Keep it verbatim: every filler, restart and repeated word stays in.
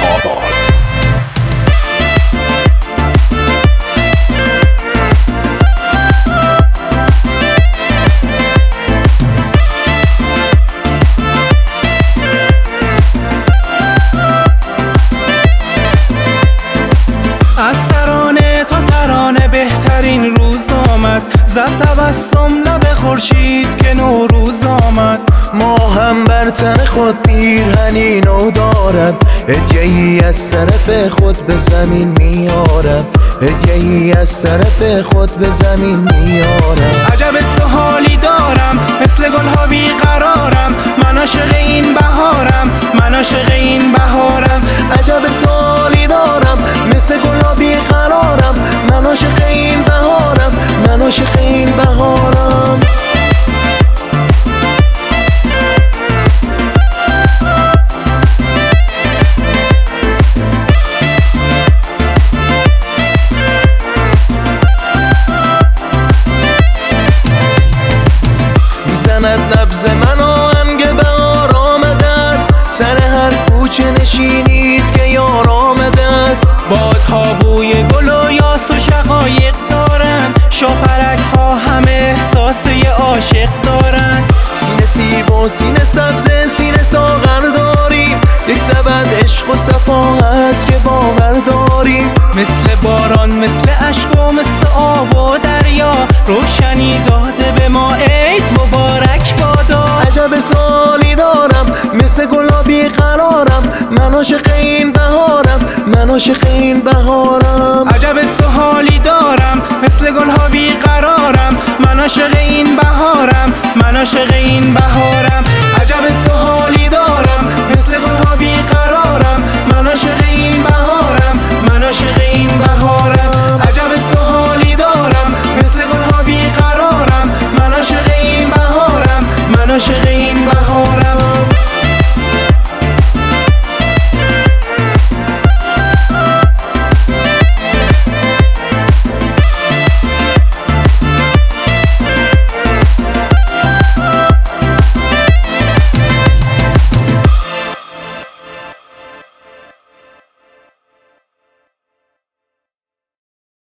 آباد. از ترانه تا ترانه بهترین روز آمد، زد تبسم لب خورشید که نوروز آمد. ما هم بر تن خود پیرهنی نو دارم، هدیه‌ای از طرف خود به زمین میارم، هدیه‌ای از طرف خود به زمین میارم. عجب سوالی دارم مثل گل‌ها بیقرارم، من عاشق این بهارم، من عاشق این بهارم. عجب سوالی دارم مثل گل‌ها بیقرارم، من عاشق این بهارم، من عاشق این بهارم. میزند نبض من آهنگ بهار آمده است، سر هر کوچه نشینید که یار آمده است. بادها بوی گل و یاس و شقایق دارن، شاپرک ها همه احساس یه عاشق دارن. سینه سیب و سینه سبز سینه ساغر داریم، یک سبد عشق و صفا هست که باور داریم. مثل باران مثل اشک و مثل آب و دریا، روشنی داده به ما عید مبارک بادا. عجب سوالی دارم مثل گلابی قرارم، من عاشق این بهارم، من عاشق این بهارم. عجب سوالی دارم مثل گل‌ها بیقرارم، من عاشق این بهارم، من عاشق این بهارم. عجب